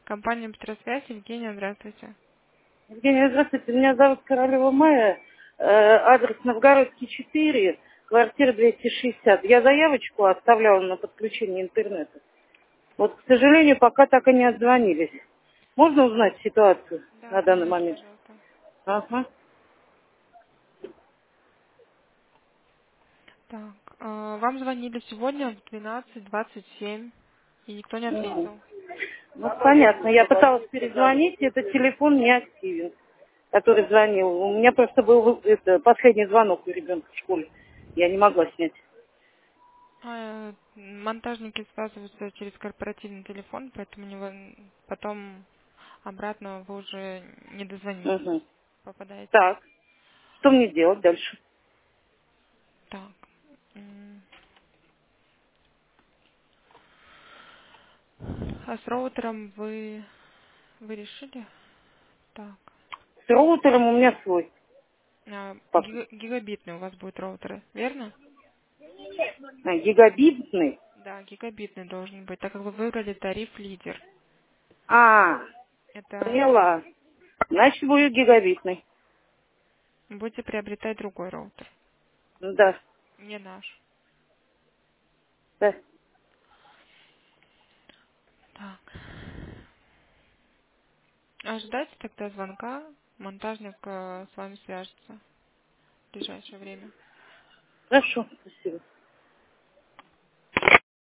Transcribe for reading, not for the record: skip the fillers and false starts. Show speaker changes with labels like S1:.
S1: Компания «Быстросвязь». Евгения, здравствуйте.
S2: Евгения, здравствуйте. Меня зовут Королева Майя. Адрес Новгородский 4, квартира 260. Я заявочку оставляла на подключение интернета. Вот, к сожалению, пока так и не отзвонились. Можно узнать ситуацию
S1: Да,
S2: на данный
S1: конечно,
S2: момент?
S1: пожалуйста.
S2: Ага.
S1: Так, вам звонили сегодня в 12:27, и никто не
S2: Мгм.
S1: ответил.
S2: Ну, понятно. Я пыталась перезвонить, этот телефон не активен, который звонил. У меня просто был последний звонок у ребенка в школе. Я не могла снять.
S1: Монтажники связываются через корпоративный телефон, поэтому потом обратно вы уже не дозвонитесь,
S2: Угу.
S1: попадаете.
S2: Так, что мне делать дальше?
S1: Так, м, а с роутером вы решили? Так,
S2: С роутером у меня свой.
S1: гигабитный у вас будет роутер, верно?
S2: Гигабитный.
S1: Да, гигабитный должен быть, так как вы выбрали тариф лидер.
S2: А,
S1: Это
S2: поняла. Значит, будет гигабитный.
S1: будете приобретать другой роутер,
S2: Да,
S1: не наш.
S2: да.
S1: Так. Ожидайте тогда звонка, монтажник с вами свяжется в ближайшее время.
S2: Хорошо, спасибо.